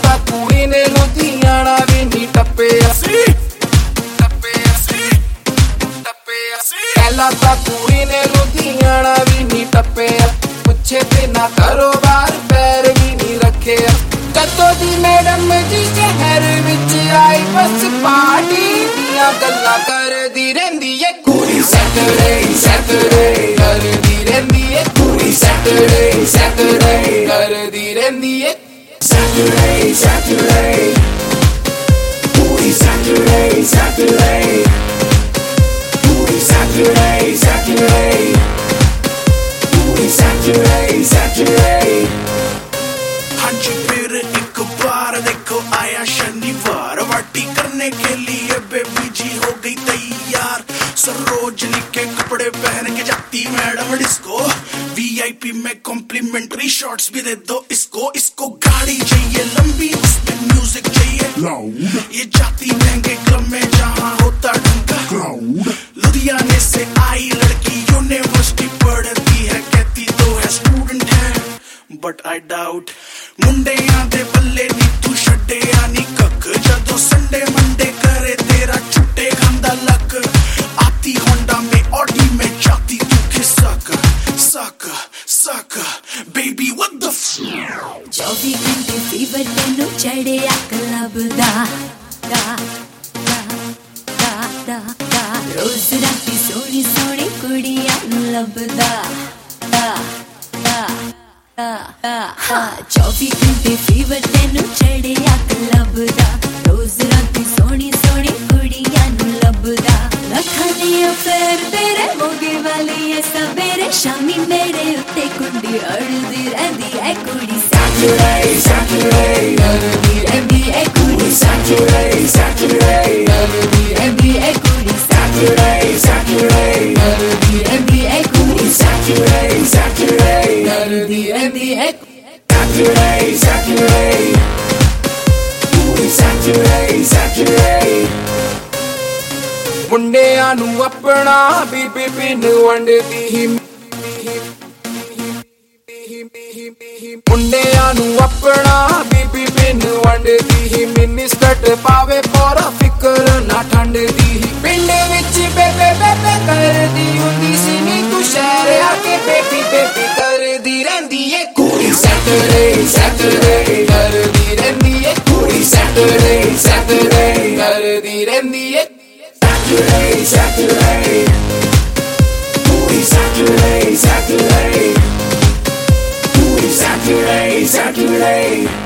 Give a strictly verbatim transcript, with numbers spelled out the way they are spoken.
ਤਾਂ ਕੁੜੀ ਨੇ ਲੁਧਿਆਣਾ ਵੀ ਨਹੀਂ ਟੱਪਿਆ ਸੀ ਟੱਪਿਆ ਸੀ ਟੱਪਿਆ ਸੀ ਪਹਿਲਾਂ ਤਾਂ ਕੁੜੀ ਨੇ ਲੁਧਿਆਣਾ ਵੀ ਨਹੀਂ ਟੱਪਿਆ ਪੁੱਛੇ ਤੇ ਨਾ ਕਾਰੋਬਾਰ ਪੈਰ ਵੀ ਨਹੀਂ ਰੱਖਿਆ ਕਦੋਂ ਦੀ ਮੈਡਮ ਜੀ ਸ਼ਹਿਰ ਵਿੱਚ ਆਈ ਬਸ ਪਾਰਟੀ ਦੀਆਂ ਗੱਲਾਂ ਕਰਦੀ ਰਹਿੰਦੀ ਏ ਕੁੜੀ ਸੈਟਰਡੇ ਸੈਟਰਡੇ ਕਰਦੀ ਰਹਿੰਦੀ ਏ ਕੁੜੀ ਸੈਟਰਡੇ ਸੈਟਰਡੇ ਕਰਦੀ ਰਹਿੰਦੀ ਏ Saturday, Saturday, Booty Saturday, Saturday, Booty Saturday, Saturday, Booty Saturday, Saturday. हाँजी फिर एक बार देखो आया शनिवार पार्टी करने के लिए बेबी जी हो गई तैयार सरोजनी के कपड़े पहन के जाती मैडम डिस्को वीआईपी में कॉम्प्लीमेंट्री शॉट्स भी दे दो इसको इसको गाड़ी चाहिए लंबी उसमें म्यूजिक चाहिए लाउड ये जाती महंगे क्लब में जहाँ होता ढंका क्राउड लुधियाने से आई लड़की यूनिवर्सिटी पढ़ती है कहती तो है स्टूडेंट है बट आई डाउट मुंडे आंदे बल्ले नी तू छड्डे आनी कक जदों संडे मंडे करे तेरा छुट्टे खांदा लक आती होंडा में ऑडी में जाती तू खिसक सक सक बेबी व्हाट द चौबी घंटे फीवर तेनू चढ़िया क्लब दा दा दा दा दा दा रोज राती सोनी सोनी कुड़ियां नू लभदा दा दा चौबी घंटे फीवर तेनू चढ़िया क्लब दा रोज राती सोनी सोनी कुड़ियां नू लभदा लखां दी अफेयर तेरे मोगे वाली है सवेरे शामी मेरे उत्ते कुंडी अड़दी रहंदी है कुड़ी Saturday, Saturday, करदी रहंदी है कुड़ी Saturday, Saturday, करदी रहंदी है कुड़ी Saturday, Saturday, करदी रहंदी है कुड़ी Saturday, Saturday, करदी रहंदी है Saturday, Saturday, कुड़ी Saturday, Saturday. ਮੁੰਡਿਆਂ ਨੂੰ ਆਪਣਾ ਬੀਬੀ ਪਿੰਡ ਵੰਡਦੀ ਹੀ ਮੁੰਡਿਆਂ ਨੂੰ ਆਪਣਾ ਬੀਬੀ ਪਿੰਡ ਵੰਡਦੀ ਹੀ ਮਿਨਿਸਟਰ ਪਾਵੇ ਪੂਰਾ ਫਿਕਰ ਨਾ ਠੰਡਦੀ ਹੀ ਪਿੰਡ ਵਿੱਚ ਬੇਬੇ ਬੇਬੇ ਕਰਦੀ ਹੁੰਦੀ ਸੀ ਨੀ ਤੂੰ ਸ਼ਹਿਰ ਆ ਕੇ ਬੇਬੀ ਬੇਬੀ ਕਰਦੀ ਰਹਿੰਦੀ ਏ ਕੁੜੀ ਸੈਟਰਡੇ ਸੈਟਰਡੇ ਕਰਦੀ ਰਹਿੰਦੀ ਏ ਕੁੜੀ ਸੈਟਰਡੇ ਸੈਟਰਡੇ ਕਰਦੀ ਰਹਿੰਦੀ ਏ Saturday, Saturday, Booty Saturday, Saturday, Booty Saturday, Saturday.